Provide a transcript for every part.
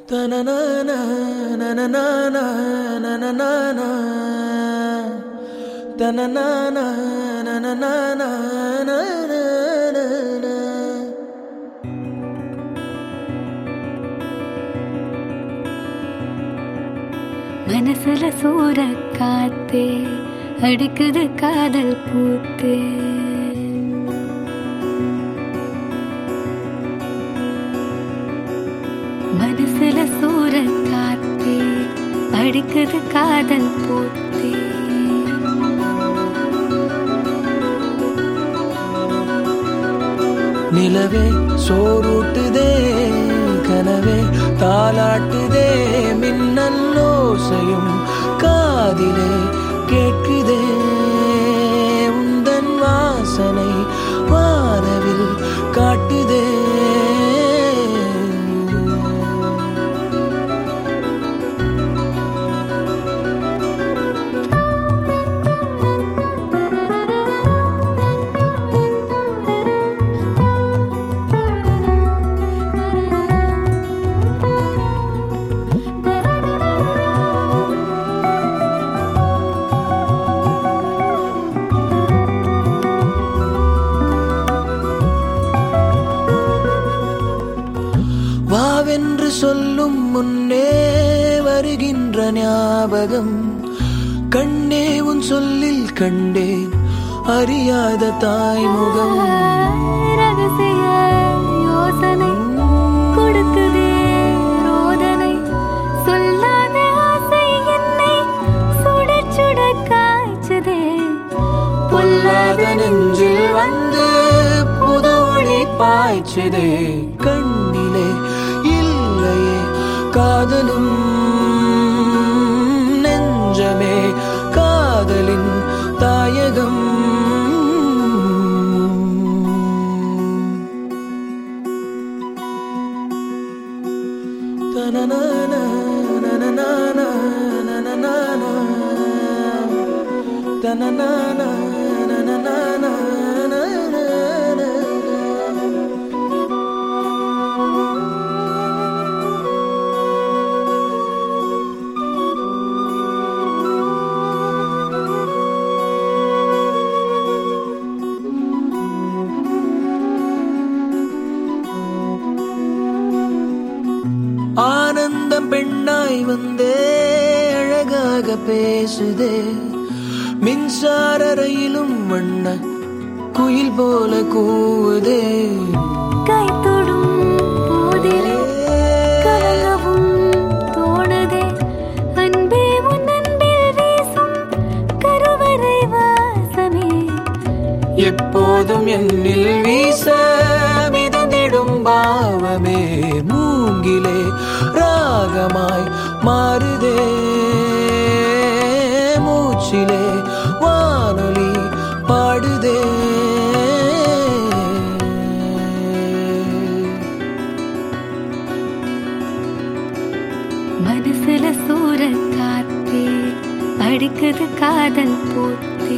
தனனானா நனனானா நனனானா தனனானா நனனானா நனனானா மனசுல சூற காத்தே அடிக்குது காதல் பூத்தே மனசுல சூற காத்தே அடிக்குது காதல் பூத்தே நிலவே சோறுட்டுதே கனவே தாலாட்டுதே மின்னல்லோசையும் காதிலே கேட்குதே உந்தன் வாசனை வானவில் காட்டுதே வாவென்று சொல்லும் முன்னே வருகின்ற ஞாபகம் கண்ணே உன் சொல்லில் கண்டேன் அறியாத தாய்முகம் ரகசிய யோசனை கொடுக்குதே ரோதனை சொல்லாத ஆசை என்னை சுட சுட காய்ச்சதே பொல்லாத நெஞ்சில் வந்து புதுவழி பாய்ச்சதே கண்ணிலே இல்லையே காதலும் நெஞ்சமே காதலின் தாயகம் தனனானா நனனானா நனனானா தனனானா நனனானா நனனானா ஆனந்தம் பெண்ணாய் வந்தே அழகாக பேசுதே மின்சார ரயிலும் வண்ண குயில் போல கூவுதே கை தொடும் போதிலே கலங்கவும் தோணுதே அன்பே உன் அன்பில் வீசும் கருவறை வாசமே எப்போதும் என்னில் வீச மிதந்திடும் பாவமே மூங்கிலே ராகமாய் மாறுதே மூச்சிலே வானொலி பாடுதே மனசுல சூற காத்தே அடிக்குது காதல் பூத்தே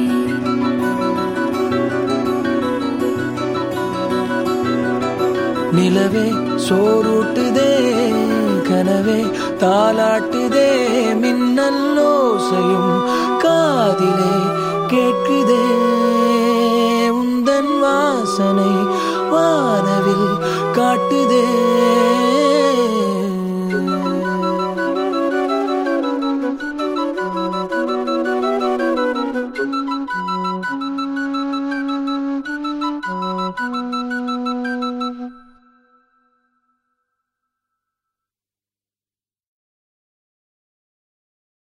நிலவே சோறுட்டுதே கனவே தாலாட்டுதே மின்னல்லோசையும் காதிலே கேட்குதே உந்தன் வாசனை வானவில் காட்டுதே